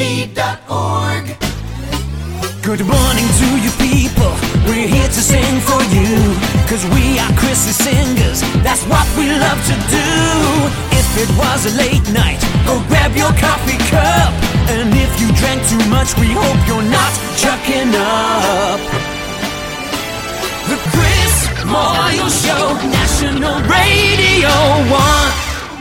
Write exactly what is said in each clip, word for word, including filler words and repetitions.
p dot org. Good morning to you people, we're here to sing for you, cause we are Chris's singers, that's what we love to do. If it was a late night, go grab your coffee cup, and if you drank too much, we hope you're not chucking up. The Chris Moyle Show, National Radio one.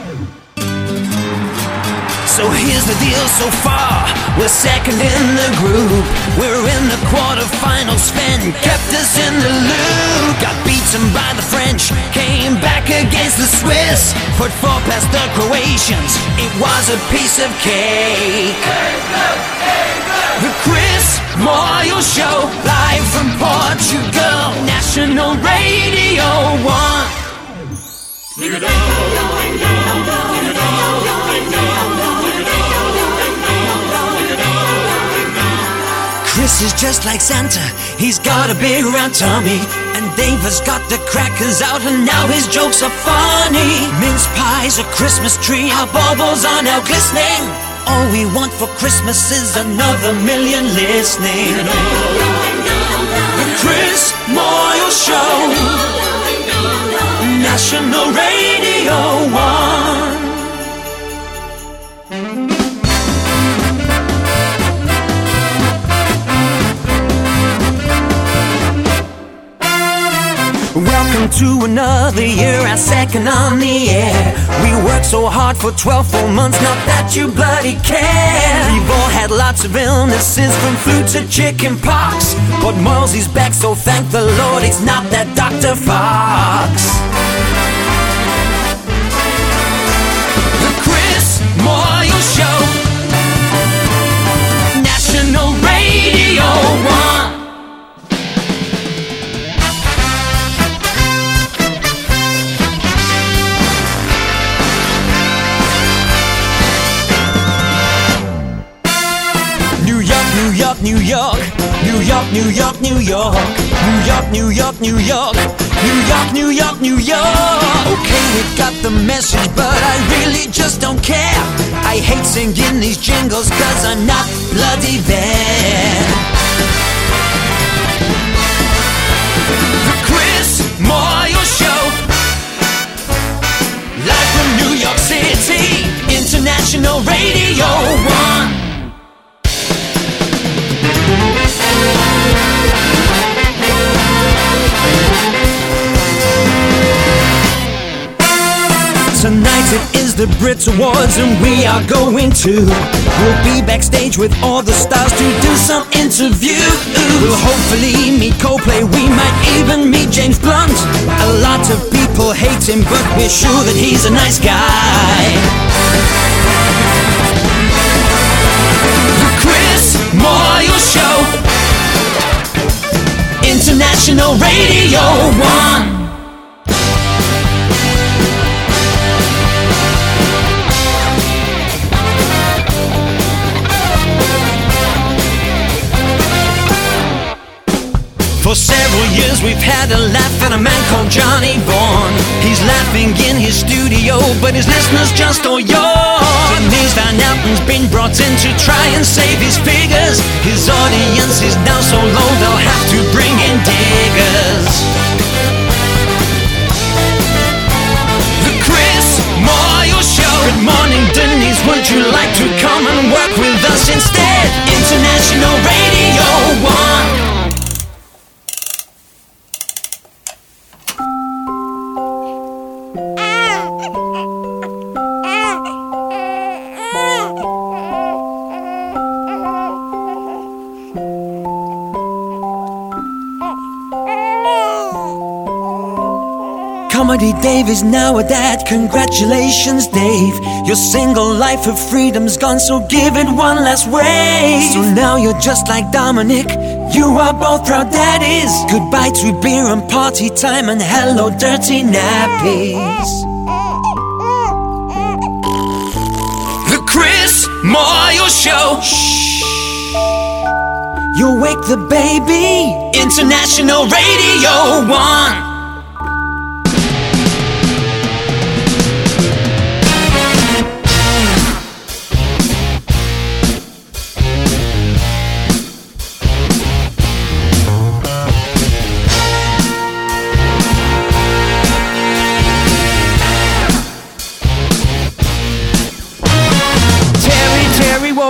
So here's the deal so far, we're second in the group. We're in the quarterfinals, Sven kept us in the loop. Got beaten by the French, came back against the Swiss, put four past the Croatians, it was a piece of cake. The Chris Moyle Show, live from Portugal, National Radio one. Chris is just like Santa, he's got a big round tummy, and Dave has got the crackers out and now his jokes are funny. Mince pies, a Christmas tree, our baubles are now glistening. All we want for Christmas is another million listening. The Chris Moyle Show, National Radio one. Welcome to another year, our second on the air. We worked so hard for twelve full months, not that you bloody care. We've all had lots of illnesses, from flu to chicken pox, but Moylesy's back, so thank the Lord it's not that Doctor Fox. The Chris Moyle Show, National Radio one. New York, New York, New York, New York, New York, New York, New York, New York, New York, New York, New York. Okay, we got the message, but I really just don't care. I hate singing these jingles, cause I'm not bloody there. The Chris Moyle Show, live from New York City, International Radio one. Tonight it is the Brit Awards and we are going to. We'll be backstage with all the stars to do some interviews. We'll hopefully meet Coldplay, we might even meet James Blunt. A lot of people hate him, but we're sure that he's a nice guy. The Chris Moyle Show, International Radio one. For several years we've had a laugh at a man called Johnny Bourne. He's laughing in his studio, but his listeners just all yawn. Denise Van Outen's been brought in to try and save his figures. His audience is now so low they'll have to bring in diggers. The Chris Moyle Show. Good morning Denise, would you like to come and work with us instead? International Radio one. Comedy Dave is now a dad, congratulations Dave. Your single life of freedom's gone, so give it one last wave. So now you're just like Dominic, you are both proud daddies. Goodbye to beer and party time, and hello dirty nappies. The Chris Moyle Show, shh, you wake the baby. International Radio one.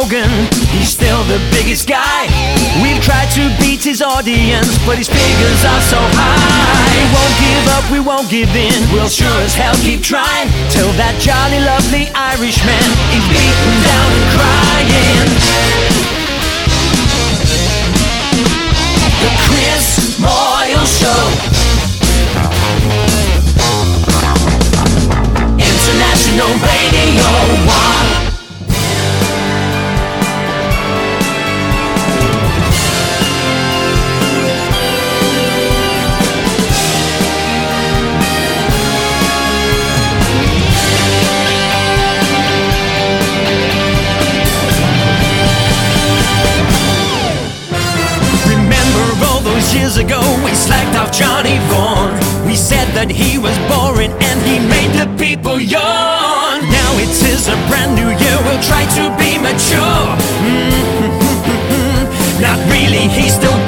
Rogan, he's still the biggest guy. We've tried to beat his audience, but his figures are so high. We won't give up, we won't give in, we'll sure as hell keep trying, till that jolly lovely Irishman is beaten down and crying. The Chris Moyle Show, International Radio One. Years ago we slacked off Johnny Vaughan. We said that he was boring and he made the people yawn. Now it is a brand new year, we'll try to be mature. Mm-hmm. Not really, he's still